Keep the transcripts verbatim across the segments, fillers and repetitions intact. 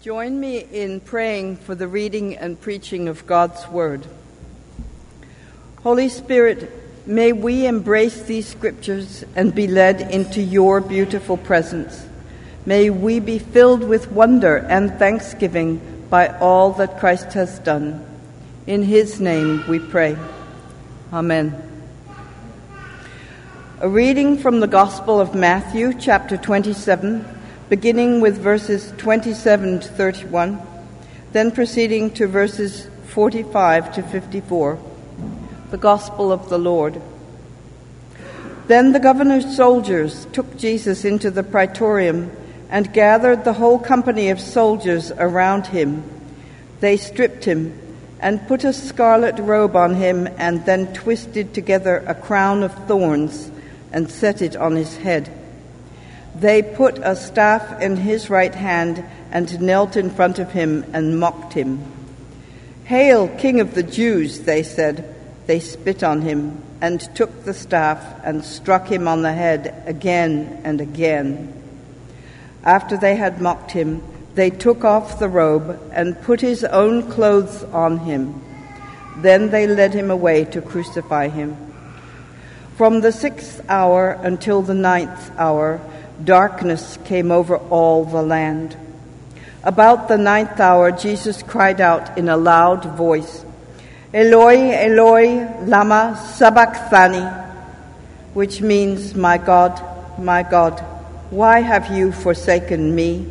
Join me in praying for the reading and preaching of God's Word. Holy Spirit, may we embrace these scriptures and be led into your beautiful presence. May we be filled with wonder and thanksgiving by all that Christ has done. In his name we pray. Amen. A reading from the Gospel of Matthew, chapter twenty-seven, beginning with verses twenty-seven to thirty-one, then proceeding to verses forty-five to fifty-four. The Gospel of the Lord. Then the governor's soldiers took Jesus into the praetorium and gathered the whole company of soldiers around him. They stripped him and put a scarlet robe on him and then twisted together a crown of thorns and set it on his head. They put a staff in his right hand and knelt in front of him and mocked him. "Hail, King of the Jews," they said. They spit on him and took the staff and struck him on the head again and again. After they had mocked him, they took off the robe and put his own clothes on him. Then they led him away to crucify him. From the sixth hour until the ninth hour, darkness came over all the land. About the ninth hour, Jesus cried out in a loud voice, "Eloi, Eloi, lama sabachthani," which means, "My God, my God, why have you forsaken me?"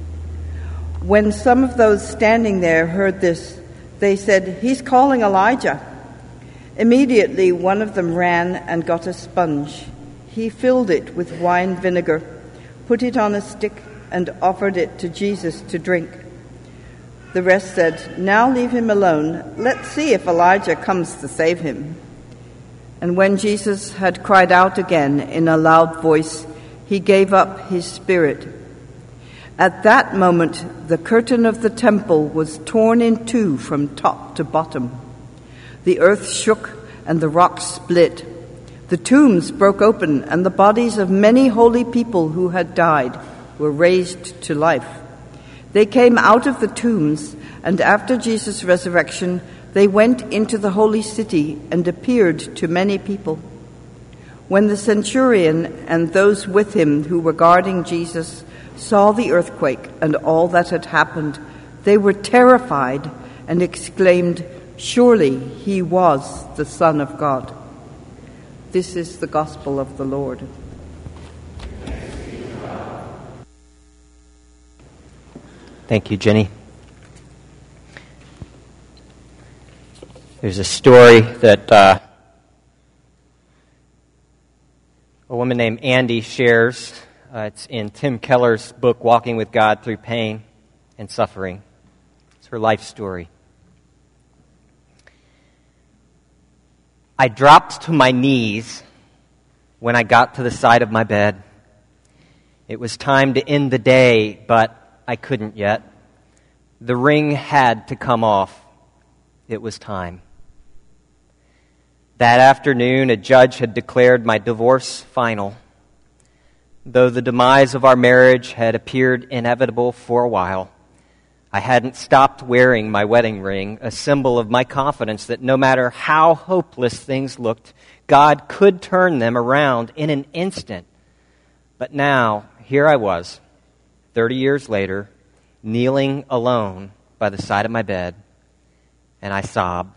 When some of those standing there heard this, they said, "He's calling Elijah." Immediately one of them ran and got a sponge. He filled it with wine vinegar, put it on a stick, and offered it to Jesus to drink. The rest said, "Now leave him alone. Let's see if Elijah comes to save him." And when Jesus had cried out again in a loud voice, he gave up his spirit. At that moment, the curtain of the temple was torn in two from top to bottom. The earth shook and the rocks split. The tombs broke open, and the bodies of many holy people who had died were raised to life. They came out of the tombs, and after Jesus' resurrection, they went into the holy city and appeared to many people. When the centurion and those with him who were guarding Jesus saw the earthquake and all that had happened, they were terrified and exclaimed, "Surely he was the Son of God." This is the gospel of the Lord. Thank you, Jenny. There's a story that uh, a woman named Andy shares. Uh, it's in Tim Keller's book, Walking with God Through Pain and Suffering. It's her life story. I dropped to my knees when I got to the side of my bed. It was time to end the day, but I couldn't yet. The ring had to come off. It was time. That afternoon, a judge had declared my divorce final. Though the demise of our marriage had appeared inevitable for a while, I hadn't stopped wearing my wedding ring, a symbol of my confidence that no matter how hopeless things looked, God could turn them around in an instant. But now, here I was, thirty years later, kneeling alone by the side of my bed, and I sobbed.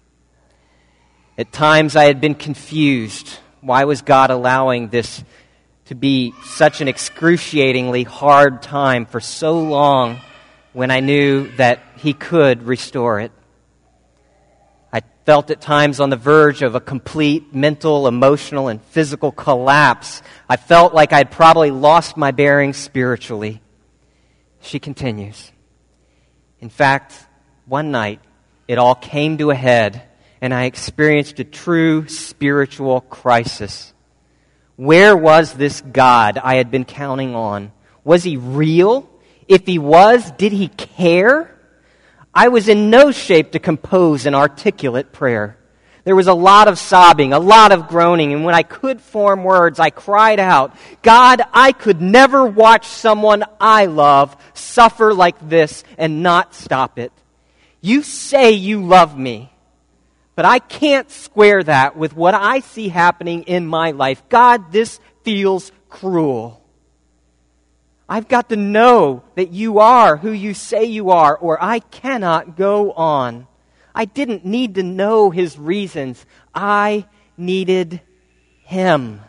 At times I had been confused. Why was God allowing this to be such an excruciatingly hard time for so long when I knew that he could restore it? I felt at times on the verge of a complete mental, emotional, and physical collapse. I felt like I'd probably lost my bearings spiritually. She continues. In fact, one night, it all came to a head, and I experienced a true spiritual crisis. Where was this God I had been counting on? Was he real? If he was, did he care? I was in no shape to compose an articulate prayer. There was a lot of sobbing, a lot of groaning, and when I could form words, I cried out, God, I could never watch someone I love suffer like this and not stop it. You say you love me, but I can't square that with what I see happening in my life. God, this feels cruel. I've got to know that you are who you say you are, or I cannot go on. I didn't need to know his reasons. I needed him.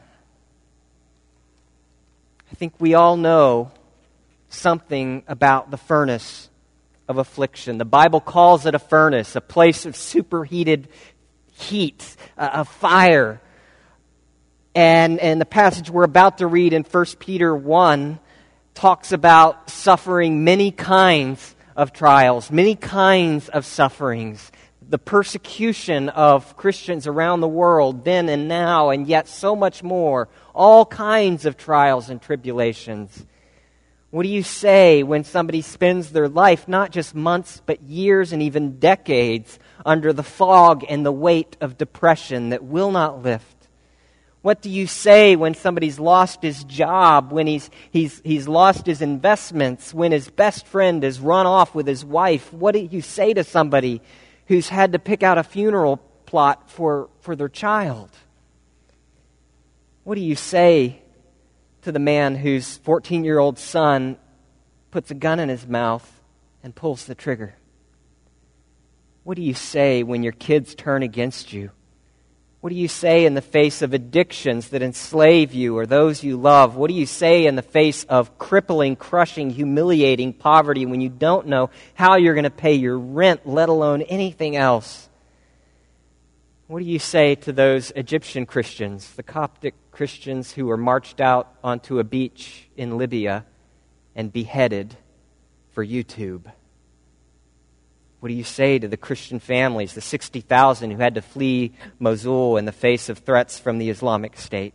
I think we all know something about the furnace of affliction. The Bible calls it a furnace, a place of superheated heat, a, a fire. And, and the passage we're about to read in First Peter one talks about suffering many kinds of trials, many kinds of sufferings, the persecution of Christians around the world then and now, and yet so much more, all kinds of trials and tribulations. What do you say when somebody spends their life, not just months, but years and even decades, under the fog and the weight of depression that will not lift? What do you say when somebody's lost his job, when he's, he's, he's lost his investments, when his best friend has run off with his wife? What do you say to somebody who's had to pick out a funeral plot for, for their child? What do you say to the man whose fourteen-year-old son puts a gun in his mouth and pulls the trigger? What do you say when your kids turn against you? What do you say in the face of addictions that enslave you or those you love? What do you say in the face of crippling, crushing, humiliating poverty when you don't know how you're going to pay your rent, let alone anything else? What do you say to those Egyptian Christians, the Coptic Christians who were marched out onto a beach in Libya and beheaded for YouTube? What do you say to the Christian families, the sixty thousand who had to flee Mosul in the face of threats from the Islamic State?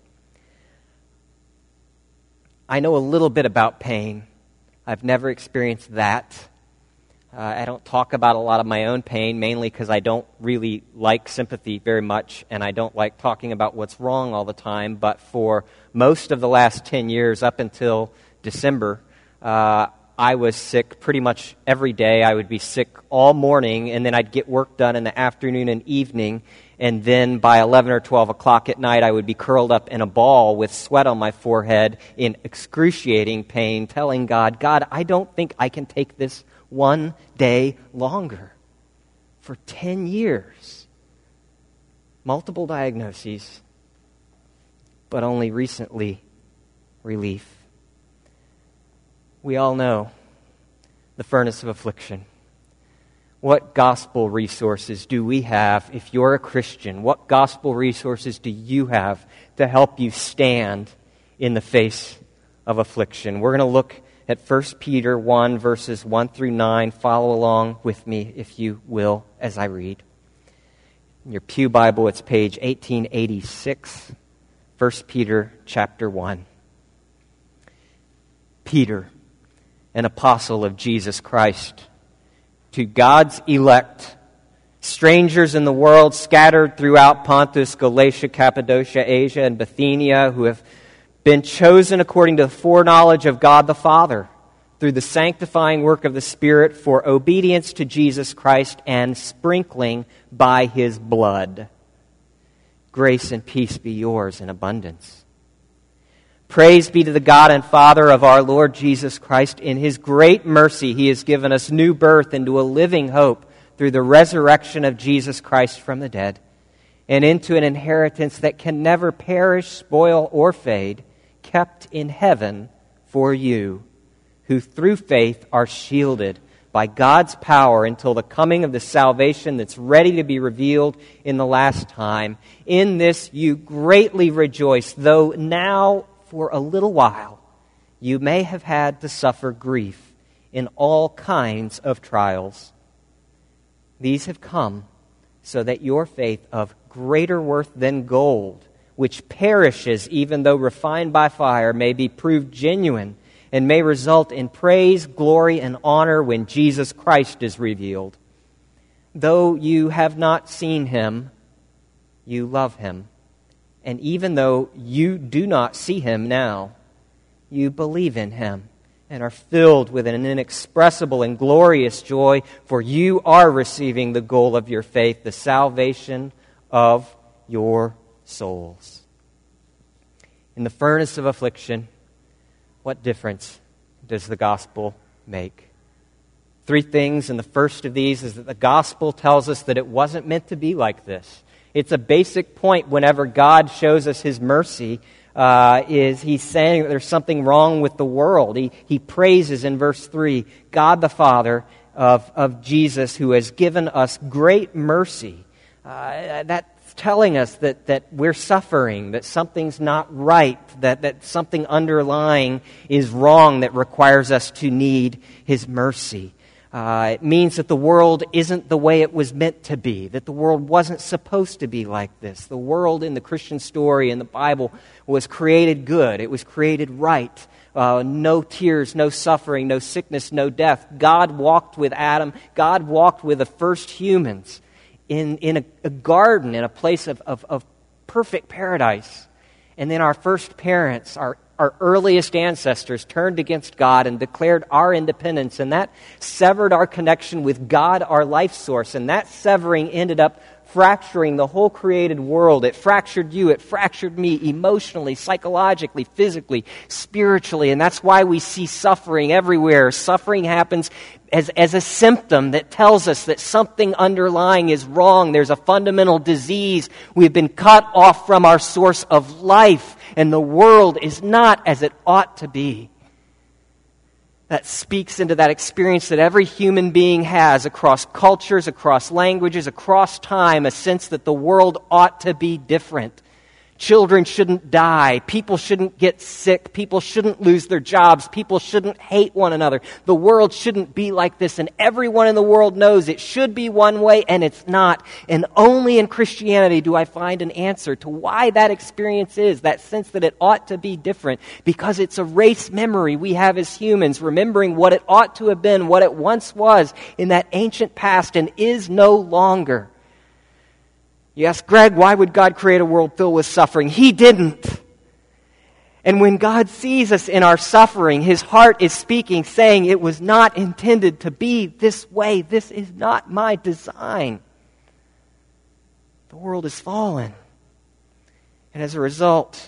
I know a little bit about pain. I've never experienced that. Uh, I don't talk about a lot of my own pain, mainly because I don't really like sympathy very much, and I don't like talking about what's wrong all the time. But for most of the last ten years, up until December, uh, I was sick pretty much every day. I would be sick all morning, and then I'd get work done in the afternoon and evening, and then by eleven or twelve o'clock at night, I would be curled up in a ball with sweat on my forehead in excruciating pain, telling God, God, I don't think I can take this one day longer. For ten years. Multiple diagnoses, but only recently relief. We all know the furnace of affliction. What gospel resources do we have if you're a Christian? What gospel resources do you have to help you stand in the face of affliction? We're going to look at First Peter one, verses one through nine. Follow along with me, if you will, as I read. In your pew Bible, it's page eighteen eighty-six, First Peter chapter one. Peter, an apostle of Jesus Christ, to God's elect, strangers in the world scattered throughout Pontus, Galatia, Cappadocia, Asia, and Bithynia, who have been chosen according to the foreknowledge of God the Father, through the sanctifying work of the Spirit for obedience to Jesus Christ and sprinkling by His blood. Grace and peace be yours in abundance. Praise be to the God and Father of our Lord Jesus Christ. In His great mercy, He has given us new birth into a living hope through the resurrection of Jesus Christ from the dead, and into an inheritance that can never perish, spoil, or fade, kept in heaven for you, who through faith are shielded by God's power until the coming of the salvation that's ready to be revealed in the last time. In this you greatly rejoice, though now for a little while you may have had to suffer grief in all kinds of trials. These have come so that your faith, of greater worth than gold, which perishes even though refined by fire, may be proved genuine and may result in praise, glory, and honor when Jesus Christ is revealed. Though you have not seen Him, you love him. And even though you do not see him now, you believe in him and are filled with an inexpressible and glorious joy, for you are receiving the goal of your faith, the salvation of your souls. In the furnace of affliction, what difference does the gospel make? Three things, and the first of these is that the gospel tells us that it wasn't meant to be like this. It's a basic point whenever God shows us his mercy, uh, is he's saying that there's something wrong with the world. He, he praises in verse three, God the Father of, of Jesus, who has given us great mercy. Uh, that's telling us that, that we're suffering, that something's not right, that, that something underlying is wrong that requires us to need his mercy. Uh, it means that the world isn't the way it was meant to be, that the world wasn't supposed to be like this. The world in the Christian story in the Bible was created good. It was created right. Uh, no tears, no suffering, no sickness, no death. God walked with Adam. God walked with the first humans in, in a, a garden, in a place of, of, of perfect paradise. And then our first parents, our Our earliest ancestors turned against God and declared our independence, and that severed our connection with God, our life source, and that severing ended up fracturing the whole created world. It fractured you, it fractured me emotionally, psychologically, physically, spiritually, and that's why we see suffering everywhere. Suffering happens as, as a symptom that tells us that something underlying is wrong. There's a fundamental disease. We've been cut off from our source of life, and the world is not as it ought to be. That speaks into that experience that every human being has across cultures, across languages, across time, a sense that the world ought to be different. Children shouldn't die. People shouldn't get sick. People shouldn't lose their jobs. People shouldn't hate one another. The world shouldn't be like this, and everyone in the world knows it should be one way, and it's not. And only in Christianity do I find an answer to why that experience is, that sense that it ought to be different, because it's a race memory we have as humans, remembering what it ought to have been, what it once was in that ancient past and is no longer. You ask, Greg, why would God create a world filled with suffering? He didn't. And when God sees us in our suffering, his heart is speaking, saying, it was not intended to be this way. This is not my design. The world is fallen. And as a result,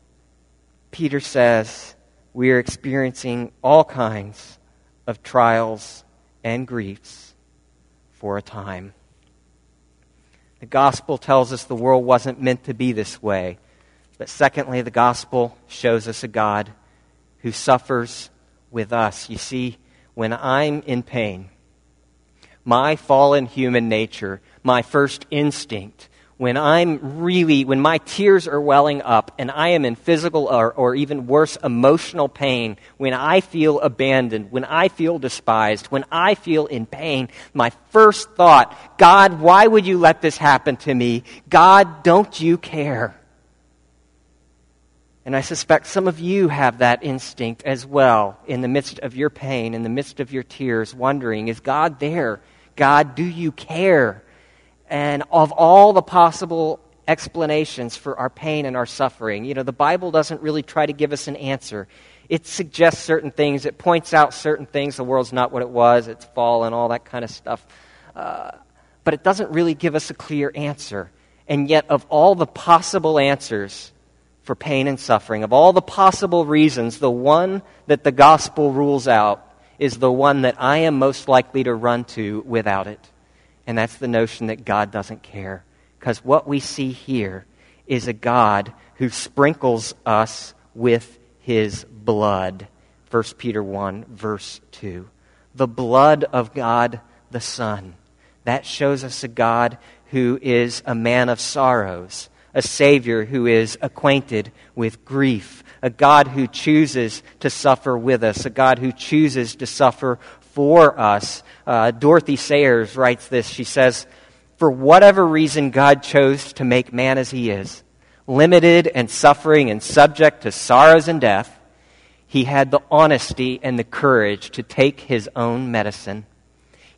Peter says, we are experiencing all kinds of trials and griefs for a time. The gospel tells us the world wasn't meant to be this way. But secondly, the gospel shows us a God who suffers with us. You see, when I'm in pain, my fallen human nature, my first instinct, when I'm really, when my tears are welling up and I am in physical or, or even worse, emotional pain, when I feel abandoned, when I feel despised, when I feel in pain, my first thought, God, why would you let this happen to me? God, don't you care? And I suspect some of you have that instinct as well in the midst of your pain, in the midst of your tears, wondering, is God there? God, do you care? And of all the possible explanations for our pain and our suffering, you know, the Bible doesn't really try to give us an answer. It suggests certain things. It points out certain things. The world's not what it was. It's fallen, all that kind of stuff. Uh, but it doesn't really give us a clear answer. And yet, of all the possible answers for pain and suffering, of all the possible reasons, the one that the gospel rules out is the one that I am most likely to run to without it. And that's the notion that God doesn't care. Because what we see here is a God who sprinkles us with his blood. First Peter one, verse two. The blood of God the Son. That shows us a God who is a man of sorrows, a Savior who is acquainted with grief, a God who chooses to suffer with us, a God who chooses to suffer for us. Uh, Dorothy Sayers writes this. She says, for whatever reason God chose to make man as he is, limited and suffering and subject to sorrows and death, he had the honesty and the courage to take his own medicine.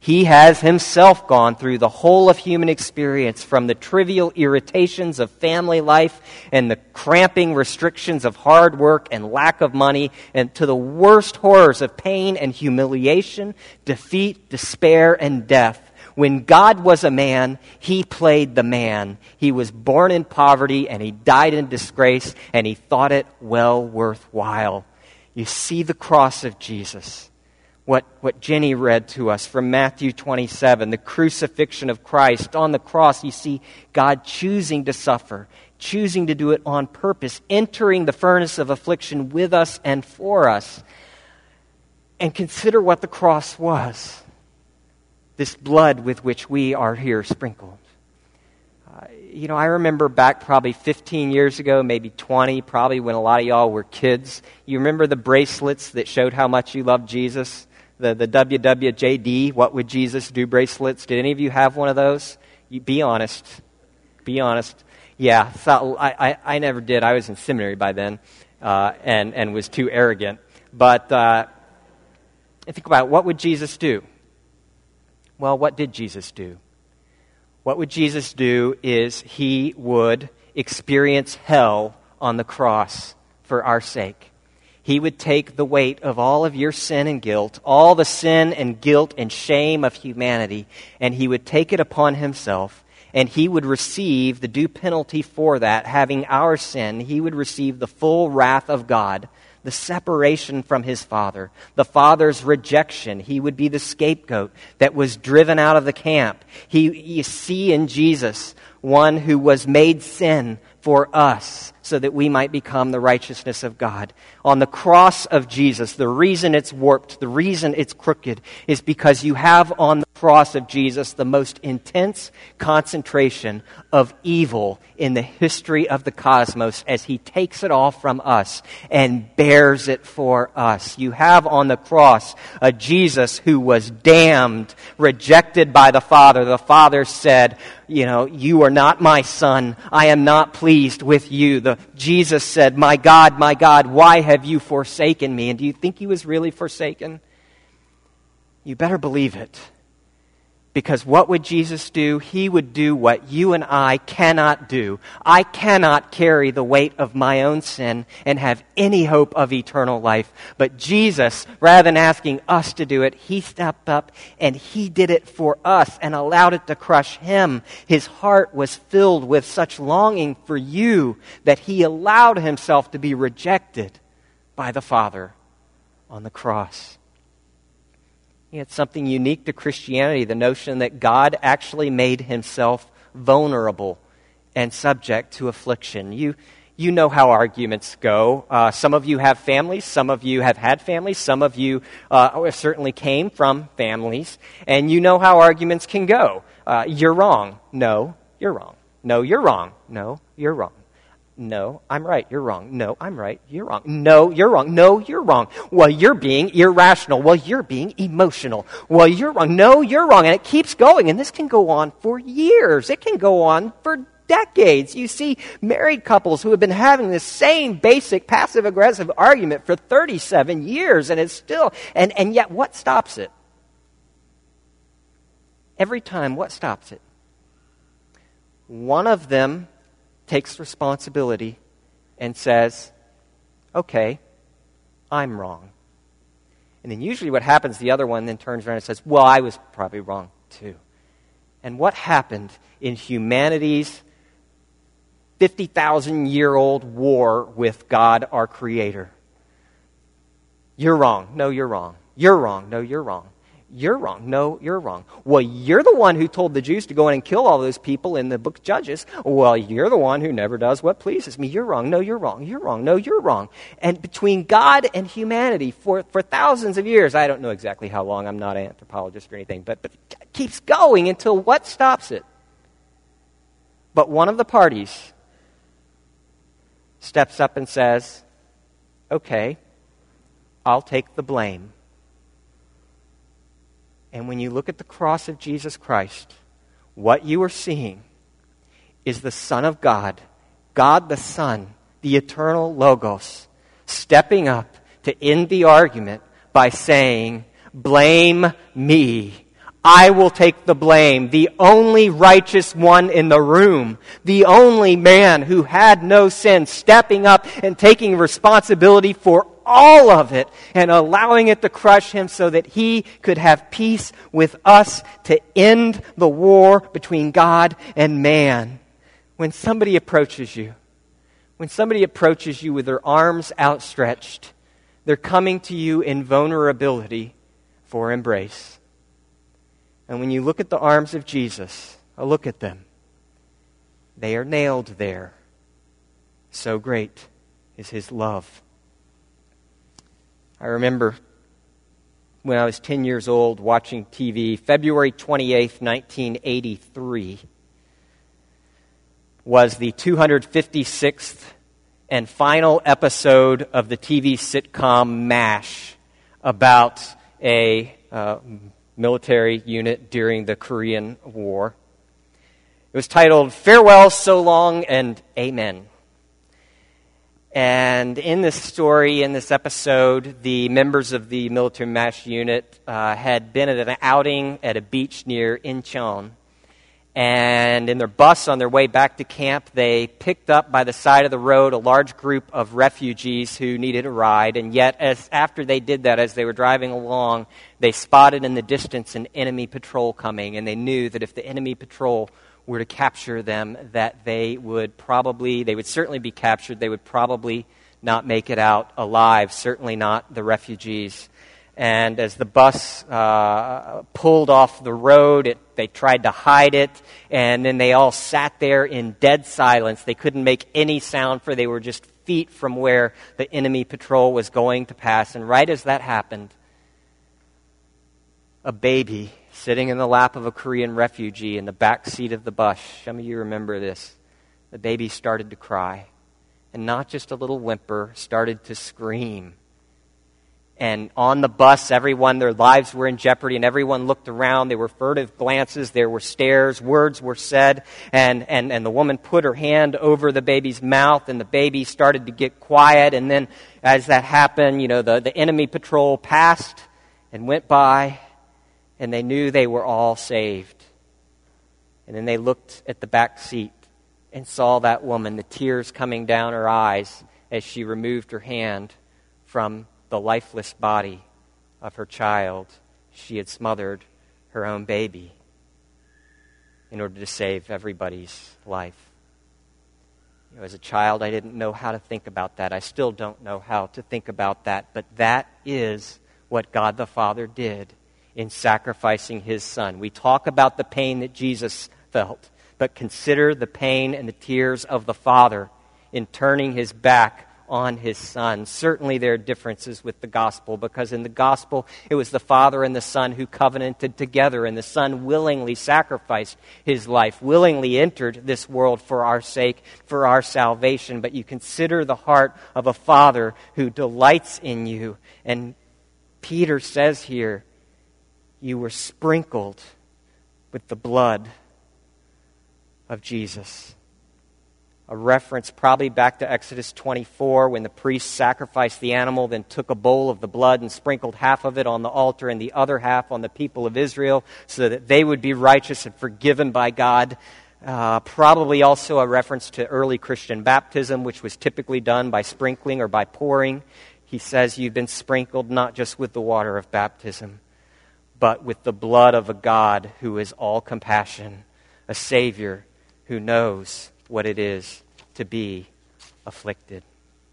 He has himself gone through the whole of human experience, from the trivial irritations of family life and the cramping restrictions of hard work and lack of money, and to the worst horrors of pain and humiliation, defeat, despair, and death. When God was a man, he played the man. He was born in poverty, and he died in disgrace, and he thought it well worthwhile. You see the cross of Jesus. What, what Jenny read to us from Matthew twenty-seven, the crucifixion of Christ. On the cross, you see God choosing to suffer, choosing to do it on purpose, entering the furnace of affliction with us and for us. And consider what the cross was. This blood with which we are here sprinkled. Uh, you know, I remember back probably fifteen years ago, maybe twenty, probably when a lot of y'all were kids. You remember the bracelets that showed how much you loved Jesus? The, the W W J D, What Would Jesus Do bracelets. Did any of you have one of those? You, be honest. Be honest. Yeah, so I, I, I never did. I was in seminary by then uh, and, and was too arrogant. But uh, think about it. What would Jesus do? Well, what did Jesus do? What would Jesus do is he would experience hell on the cross for our sake. He would take the weight of all of your sin and guilt, all the sin and guilt and shame of humanity, and he would take it upon himself, and he would receive the due penalty for that, having our sin. He would receive the full wrath of God, the separation from his Father, the Father's rejection. He would be the scapegoat that was driven out of the camp. He, you see in Jesus one who was made sin for us so that we might become the righteousness of God. On the cross of Jesus, the reason it's warped, the reason it's crooked, is because you have on the cross of Jesus the most intense concentration of evil in the history of the cosmos as he takes it all from us and bears it for us. You have on the cross a Jesus who was damned, rejected by the Father. The Father said, you know, you are not my son. I am not pleased with you. The Jesus said, my God, my God, why have you forsaken me? And do you think he was really forsaken? You better believe it. Because what would Jesus do? He would do what you and I cannot do. I cannot carry the weight of my own sin and have any hope of eternal life. But Jesus, rather than asking us to do it, he stepped up and he did it for us and allowed it to crush him. His heart was filled with such longing for you that he allowed himself to be rejected by the Father on the cross. It's something unique to Christianity, the notion that God actually made himself vulnerable and subject to affliction. You you know how arguments go. Uh, some of you have families. Some of you have had families. Some of you uh, certainly came from families. And you know how arguments can go. Uh, you're wrong. No, you're wrong. No, you're wrong. No, you're wrong. No, I'm right. You're wrong. No, I'm right. You're wrong. No, you're wrong. No, you're wrong. Well, you're being irrational. Well, you're being emotional. Well, you're wrong. No, you're wrong. And it keeps going. And this can go on for years. It can go on for decades. You see married couples who have been having this same basic passive-aggressive argument for thirty-seven years, and it's still, and, and yet what stops it? Every time, what stops it? One of them takes responsibility and says, okay, I'm wrong. And then usually what happens, the other one then turns around and says, well, I was probably wrong too. And what happened in humanity's fifty thousand year old war with God, our Creator? You're wrong. No, you're wrong. You're wrong. No, you're wrong. You're wrong. No, you're wrong. Well, you're the one who told the Jews to go in and kill all those people in the book of Judges. Well, you're the one who never does what pleases me. You're wrong. No, you're wrong. You're wrong. No, you're wrong. And between God and humanity for, for thousands of years, I don't know exactly how long, I'm not an anthropologist or anything, but, but it keeps going until what stops it? But one of the parties steps up and says, okay, I'll take the blame. And when you look at the cross of Jesus Christ, what you are seeing is the Son of God, God the Son, the eternal Logos, stepping up to end the argument by saying, blame me. I will take the blame. The only righteous one in the room, the only man who had no sin, stepping up and taking responsibility for all of it and allowing it to crush him so that he could have peace with us to end the war between God and man. When somebody approaches you, when somebody approaches you with their arms outstretched, they're coming to you in vulnerability for embrace. And when you look at the arms of Jesus, a look at them, they are nailed there. So great is his love. I remember when I was ten years old watching T V, February twenty-eighth, nineteen eighty-three was the two hundred fifty-sixth and final episode of the T V sitcom MASH about a uh, military unit during the Korean War. It was titled Farewell, So Long, and Amen. And in this story, in this episode, the members of the military MASH unit uh, had been at an outing at a beach near Incheon. And in their bus on their way back to camp, they picked up by the side of the road a large group of refugees who needed a ride. And yet, as after they did that, as they were driving along, they spotted in the distance an enemy patrol coming. And they knew that if the enemy patrol were to capture them, that they would probably, they would certainly be captured. They would probably not make it out alive, certainly not the refugees. And as the bus uh, pulled off the road, it, they tried to hide it, and then they all sat there in dead silence. They couldn't make any sound, for they were just feet from where the enemy patrol was going to pass. And right as that happened, a baby sitting in the lap of a Korean refugee in the back seat of the bus, some of you remember this, the baby started to cry. And not just a little whimper, started to scream. And on the bus, everyone, their lives were in jeopardy, and everyone looked around. There were furtive glances, there were stares, words were said, and, and, and the woman put her hand over the baby's mouth, and the baby started to get quiet. And then as that happened, you know, the, the enemy patrol passed and went by, and they knew they were all saved. And then they looked at the back seat and saw that woman, the tears coming down her eyes as she removed her hand from the lifeless body of her child. She had smothered her own baby in order to save everybody's life. You know, as a child, I didn't know how to think about that. I still don't know how to think about that. But that is what God the Father did in sacrificing his Son. We talk about the pain that Jesus felt, but consider the pain and the tears of the Father in turning his back on his Son. Certainly there are differences with the gospel, because in the gospel it was the Father and the Son who covenanted together, and the Son willingly sacrificed his life, willingly entered this world for our sake, for our salvation. But you consider the heart of a Father who delights in you. And Peter says here, you were sprinkled with the blood of Jesus. A reference probably back to Exodus twenty-four, when the priest sacrificed the animal, then took a bowl of the blood and sprinkled half of it on the altar and the other half on the people of Israel, so that they would be righteous and forgiven by God. Uh, probably also a reference to early Christian baptism, which was typically done by sprinkling or by pouring. He says you've been sprinkled not just with the water of baptism, but with the blood of a God who is all compassion, a Savior who knows what it is to be afflicted.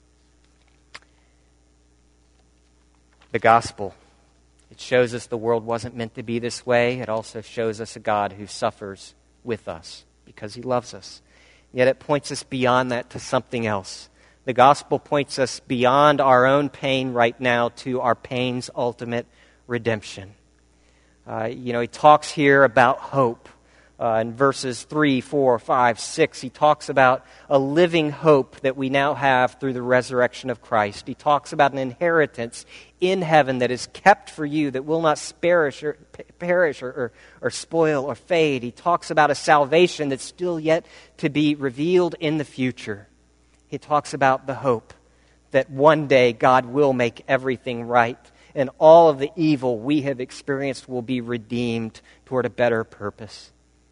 The gospel, it shows us the world wasn't meant to be this way. It also shows us a God who suffers with us because he loves us. Yet it points us beyond that to something else. The gospel points us beyond our own pain right now to our pain's ultimate redemption. Uh, you know, he talks here about hope. Uh, in verses three, four, five, six, he talks about a living hope that we now have through the resurrection of Christ. He talks about an inheritance in heaven that is kept for you, that will not perish or, perish or, or, or spoil or fade. He talks about a salvation that's still yet to be revealed in the future. He talks about the hope that one day God will make everything right. and all of the evil we have experienced will be redeemed toward a better purpose.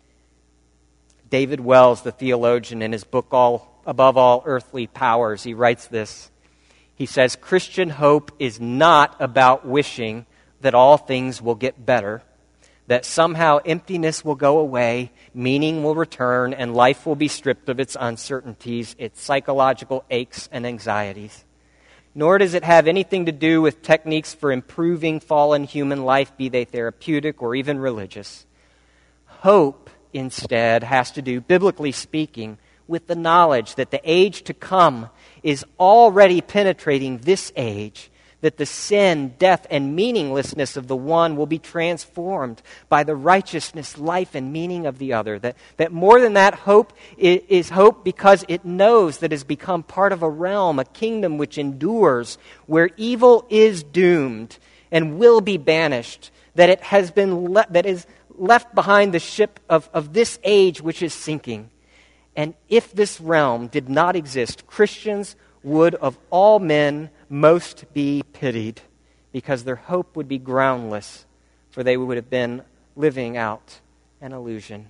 David Wells, the theologian, in his book, All Above All Earthly Powers, he writes this. He says, Christian hope is not about wishing that all things will get better, that somehow emptiness will go away, meaning will return, and life will be stripped of its uncertainties, its psychological aches and anxieties. Nor does it have anything to do with techniques for improving fallen human life, be they therapeutic or even religious. Hope, instead, has to do, biblically speaking, with the knowledge that the age to come is already penetrating this age, that the sin, death, and meaninglessness of the one will be transformed by the righteousness, life, and meaning of the other. That, that more than that, hope is, is hope because it knows that it has become part of a realm, a kingdom which endures, where evil is doomed and will be banished, that it has been le- that is left behind the ship of, of this age which is sinking. And if this realm did not exist, Christians would of all men most be pitied, because their hope would be groundless, for they would have been living out an illusion.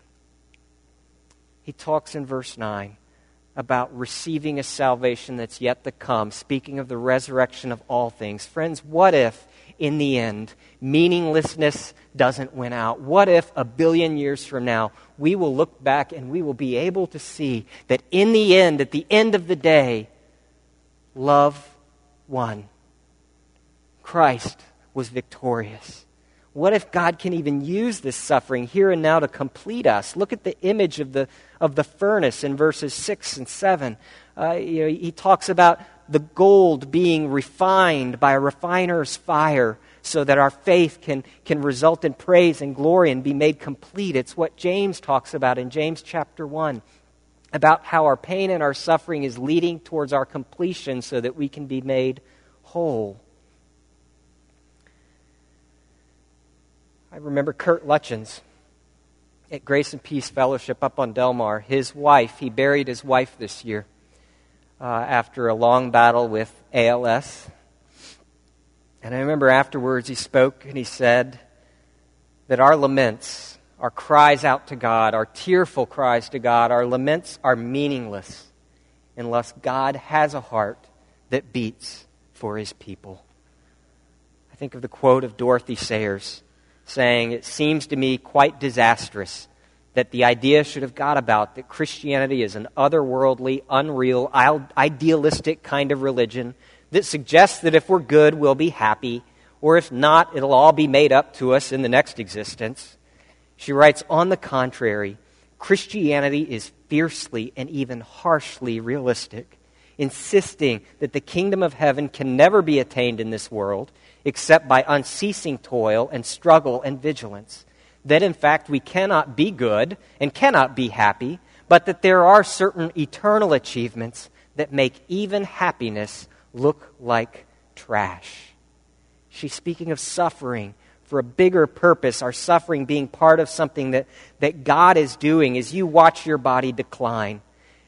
He talks in verse nine about receiving a salvation that's yet to come, speaking of the resurrection of all things. Friends, what if, in the end, meaninglessness doesn't win out? What if a billion years from now, we will look back and we will be able to see that in the end, at the end of the day, love won. Christ was victorious. What if God can even use this suffering here and now to complete us? Look at the image of the of the furnace in verses six and seven. Uh, you know, he talks about the gold being refined by a refiner's fire so that our faith can, can result in praise and glory and be made complete. It's what James talks about in James chapter one, about how our pain and our suffering is leading towards our completion so that we can be made whole. I remember Kurt Lutchens at Grace and Peace Fellowship up on Delmar. His wife, he buried his wife this year uh, after a long battle with A L S. And I remember afterwards he spoke and he said that our laments, our cries out to God, our tearful cries to God, our laments are meaningless unless God has a heart that beats for his people. I think of the quote of Dorothy Sayers saying, "It seems to me quite disastrous that the idea should have got about that Christianity is an otherworldly, unreal, idealistic kind of religion that suggests that if we're good, we'll be happy, or if not, it'll all be made up to us in the next existence." She writes, "On the contrary, Christianity is fiercely and even harshly realistic, insisting that the kingdom of heaven can never be attained in this world except by unceasing toil and struggle and vigilance. That, in fact, we cannot be good and cannot be happy, but that there are certain eternal achievements that make even happiness look like trash." She's speaking of suffering for a bigger purpose, our suffering being part of something that, that God is doing as you watch your body decline,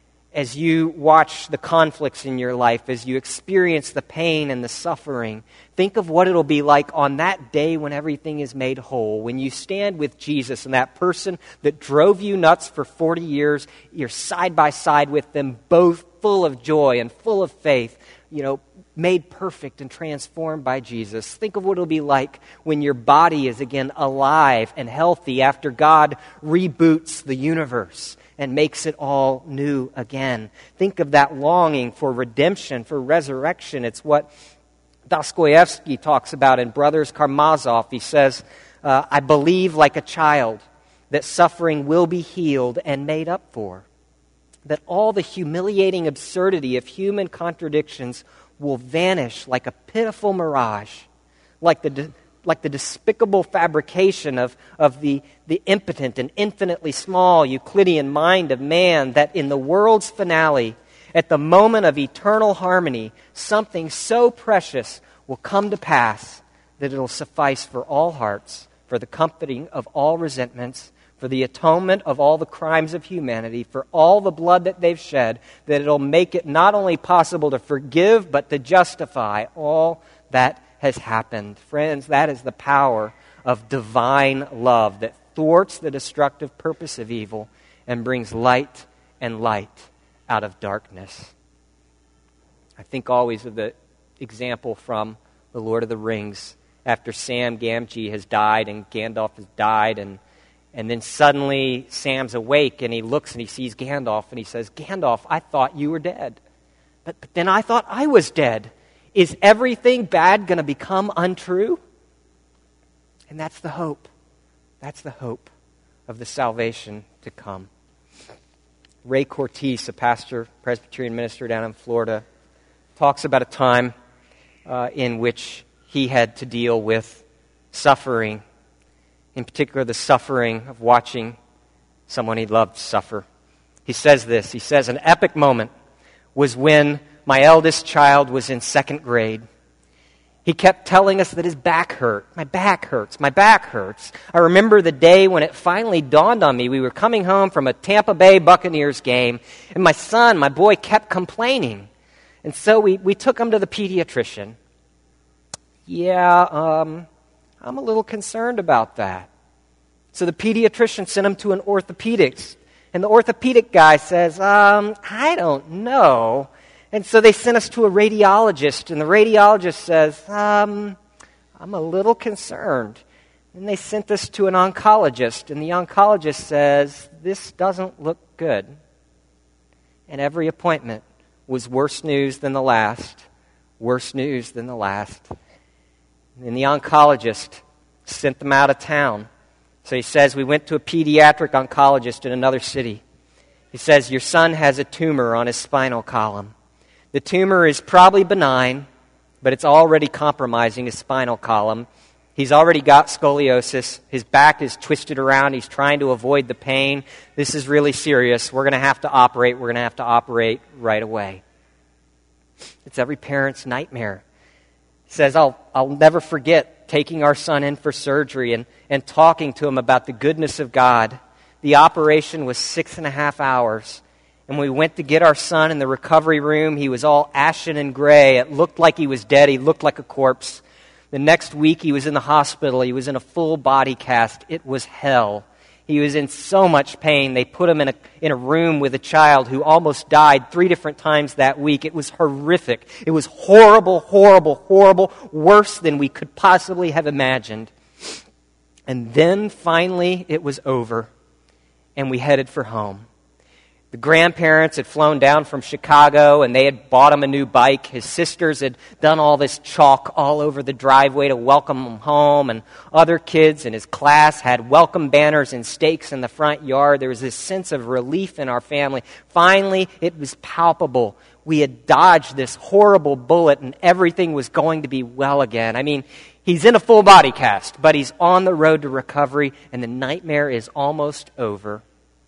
as you watch the conflicts in your life, as you experience the pain and the suffering. Think of what it'll be like on that day when everything is made whole, when you stand with Jesus and that person that drove you nuts for forty years, you're side by side with them, both full of joy and full of faith, you know, made perfect and transformed by Jesus. Think of what it'll be like when your body is again alive and healthy after God reboots the universe and makes it all new again. Think of that longing for redemption, for resurrection. It's what Dostoevsky talks about in Brothers Karamazov. He says, uh, I believe like a child that suffering will be healed and made up for, that all the humiliating absurdity of human contradictions will vanish like a pitiful mirage, like the like the despicable fabrication of, of the, the impotent and infinitely small Euclidean mind of man, that in the world's finale, at the moment of eternal harmony, something so precious will come to pass that it'll suffice for all hearts, for the comforting of all resentments, for the atonement of all the crimes of humanity, for all the blood that they've shed, that it'll make it not only possible to forgive, but to justify all that has happened. Friends, that is the power of divine love that thwarts the destructive purpose of evil and brings light and light out of darkness. I think always of the example from The Lord of the Rings, after Sam Gamgee has died and Gandalf has died, and and then suddenly Sam's awake and he looks and he sees Gandalf and he says, "Gandalf, I thought you were dead. But, but then I thought I was dead. Is everything bad going to become untrue?" And that's the hope. That's the hope of the salvation to come. Ray Cortese, a pastor, Presbyterian minister down in Florida, talks about a time uh, in which he had to deal with suffering, in particular the suffering of watching someone he loved suffer. He says this, he says, "An epic moment was when my eldest child was in second grade. He kept telling us that his back hurt. My back hurts. My back hurts. I remember the day when it finally dawned on me. We were coming home from a Tampa Bay Buccaneers game, and my son, my boy, kept complaining. And so we, we took him to the pediatrician. Yeah, um, I'm a little concerned about that. So the pediatrician sent him to an orthopedics. And the orthopedic guy says, um, I don't know. And so they sent us to a radiologist, and the radiologist says, um, I'm a little concerned. And they sent us to an oncologist, and the oncologist says, this doesn't look good. And every appointment was worse news than the last, worse news than the last. And the oncologist sent them out of town. So he says, we went to a pediatric oncologist in another city. He says, your son has a tumor on his spinal column. The tumor is probably benign, but it's already compromising his spinal column. He's already got scoliosis. His back is twisted around. He's trying to avoid the pain. This is really serious. We're going to have to operate. We're going to have to operate right away. It's every parent's nightmare. He says, I'll, I'll never forget taking our son in for surgery and, and talking to him about the goodness of God. The operation was six and a half hours. And when we went to get our son in the recovery room, he was all ashen and gray. It looked like he was dead. He looked like a corpse. The next week, he was in the hospital. He was in a full body cast. It was hell. He was in so much pain. They put him in a, in a room with a child who almost died three different times that week. It was horrific. It was horrible, horrible, horrible, worse than we could possibly have imagined. And then, finally, it was over, and we headed for home. The grandparents had flown down from Chicago, and they had bought him a new bike. His sisters had done all this chalk all over the driveway to welcome him home, and other kids in his class had welcome banners and stakes in the front yard. There was this sense of relief in our family. Finally, it was palpable. We had dodged this horrible bullet, and everything was going to be well again. I mean, he's in a full body cast, but he's on the road to recovery, and the nightmare is almost over.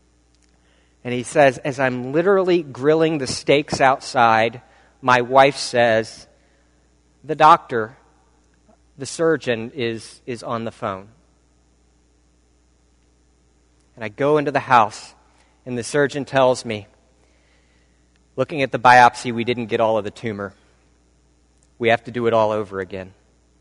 And he says, as I'm literally grilling the steaks outside, my wife says, the doctor, the surgeon, is, is on the phone. And I go into the house, and the surgeon tells me, looking at the biopsy, we didn't get all of the tumor. We have to do it all over again.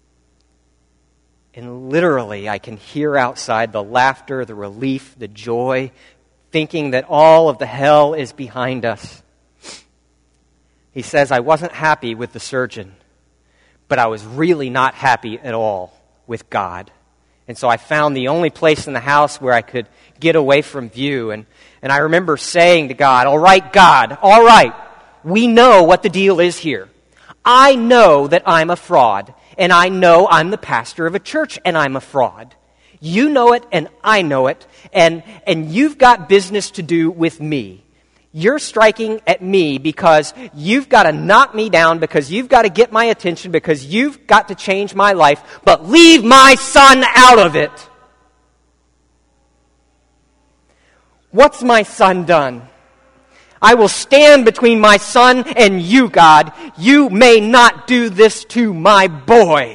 And literally, I can hear outside the laughter, the relief, the joy, thinking that all of the hell is behind us. He says, I wasn't happy with the surgeon, but I was really not happy at all with God. And so I found the only place in the house where I could get away from view. And, and I remember saying to God, all right, God, all right, we know what the deal is here. I know that I'm a fraud, and I know I'm the pastor of a church, and I'm a fraud. You know it, and I know it, and, and you've got business to do with me. You're striking at me because you've got to knock me down, because you've got to get my attention, because you've got to change my life, but leave my son out of it. What's my son done? I will stand between my son and you, God. You may not do this to my boy.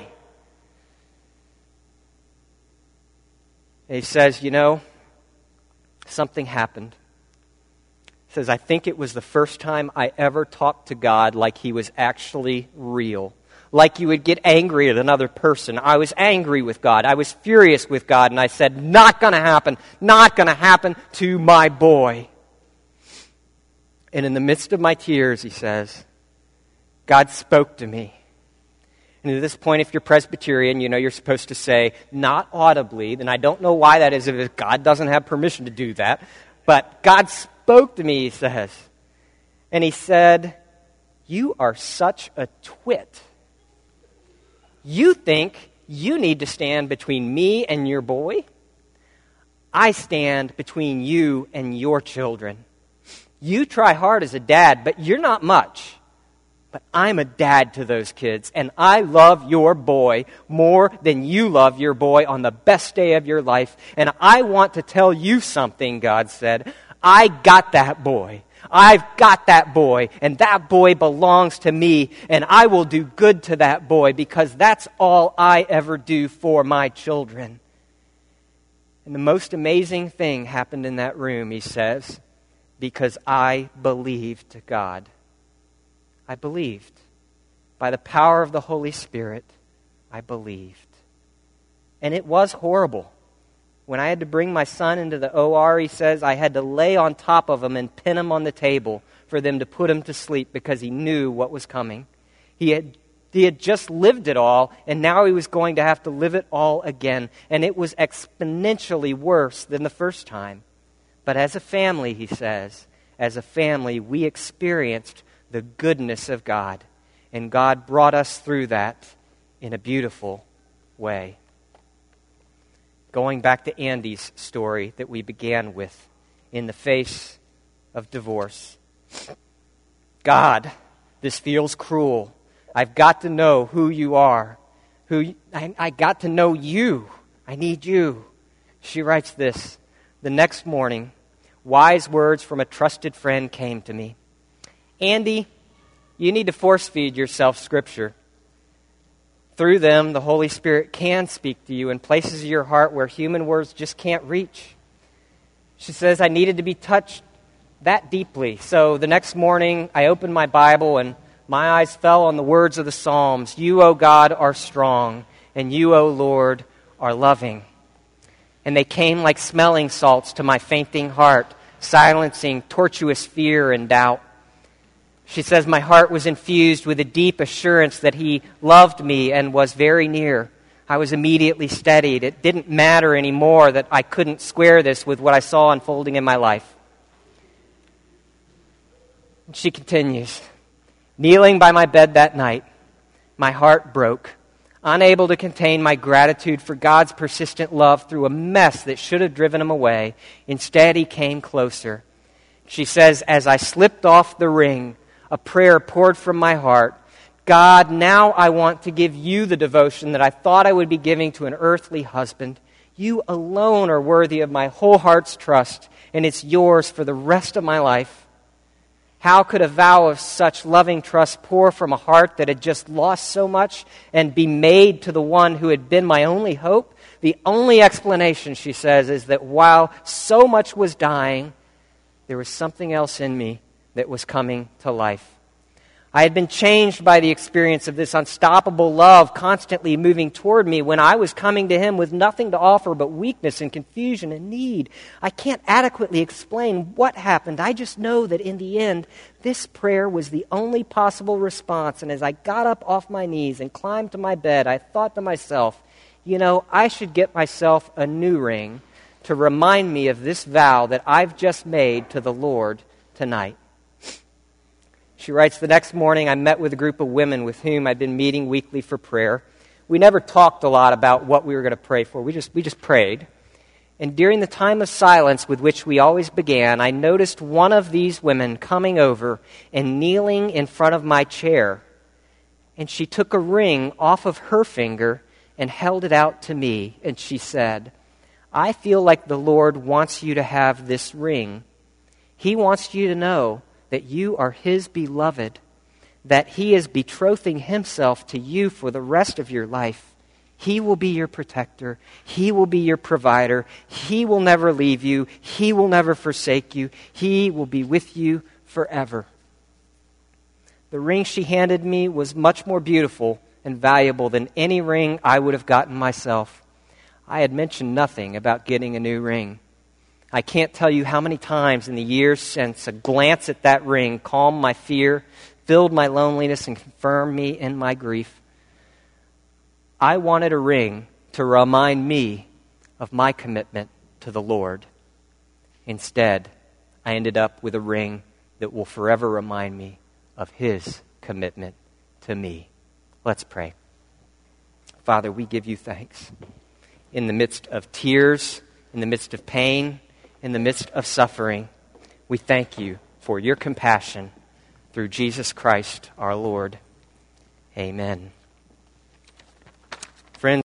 And he says, you know, something happened. He says, I think it was the first time I ever talked to God like he was actually real. like you would get angry at another person. I was angry with God. I was furious with God, and I said, not going to happen, not going to happen to my boy. And in the midst of my tears, he says, God spoke to me. And at this point, if you're Presbyterian, you know you're supposed to say, not audibly, then I don't know why that is, if God doesn't have permission to do that. But God spoke to me, he says. And he said, you are such a twit. You think you need to stand between me and your boy? I stand between you and your children. You try hard as a dad, but you're not much. But I'm a dad to those kids, and I love your boy more than you love your boy on the best day of your life. And I want to tell you something, God said. I got that boy. I've got that boy, and that boy belongs to me, and I will do good to that boy because that's all I ever do for my children. And the most amazing thing happened in that room, he says, because I believed God. I believed. By the power of the Holy Spirit, I believed. And it was horrible. When I had to bring my son into the O R, he says, I had to lay on top of him and pin him on the table for them to put him to sleep because he knew what was coming. He had, he had just lived it all, and now he was going to have to live it all again. And it was exponentially worse than the first time. But as a family, he says, as a family, we experienced the goodness of God. And God brought us through that in a beautiful way. Going back to Andy's story that we began with, in the face of divorce. God, this feels cruel. I've got to know who you are. Who I, I got to know you. I need you. She writes this. The next morning, wise words from a trusted friend came to me. Andy, you need to force feed yourself Scripture. Through them, the Holy Spirit can speak to you in places of your heart where human words just can't reach. She says, I needed to be touched that deeply. So the next morning, I opened my Bible and my eyes fell on the words of the Psalms. You, O God, are strong, and you, O Lord, are loving. And they came like smelling salts to my fainting heart, silencing tortuous fear and doubt. She says, my heart was infused with a deep assurance that he loved me and was very near. I was immediately steadied. It didn't matter anymore that I couldn't square this with what I saw unfolding in my life. She continues, kneeling by my bed that night, my heart broke, unable to contain my gratitude for God's persistent love through a mess that should have driven him away. Instead, he came closer. She says, as I slipped off the ring, a prayer poured from my heart. God, now I want to give you the devotion that I thought I would be giving to an earthly husband. You alone are worthy of my whole heart's trust, and it's yours for the rest of my life. How could a vow of such loving trust pour from a heart that had just lost so much and be made to the one who had been my only hope? The only explanation, she says, is that while so much was dying, there was something else in me that was coming to life. I had been changed by the experience of this unstoppable love constantly moving toward me when I was coming to him with nothing to offer but weakness and confusion and need. I can't adequately explain what happened. I just know that in the end, this prayer was the only possible response. And as I got up off my knees and climbed to my bed, I thought to myself, you know, I should get myself a new ring to remind me of this vow that I've just made to the Lord tonight. She writes, the next morning I met with a group of women with whom I'd been meeting weekly for prayer. We never talked a lot about what we were going to pray for. We just, we just prayed. And during the time of silence with which we always began, I noticed one of these women coming over and kneeling in front of my chair. And she took a ring off of her finger and held it out to me. And she said, I feel like the Lord wants you to have this ring. He wants you to know that you are his beloved, that he is betrothing himself to you for the rest of your life. He will be your protector. He will be your provider. He will never leave you. He will never forsake you. He will be with you forever. The ring she handed me was much more beautiful and valuable than any ring I would have gotten myself. I had mentioned nothing about getting a new ring. I can't tell you how many times in the years since a glance at that ring calmed my fear, filled my loneliness, and confirmed me in my grief. I wanted a ring to remind me of my commitment to the Lord. Instead, I ended up with a ring that will forever remind me of His commitment to me. Let's pray. Father, we give you thanks. In the midst of tears, in the midst of pain, in the midst of suffering, we thank you for your compassion through Jesus Christ our Lord. Amen.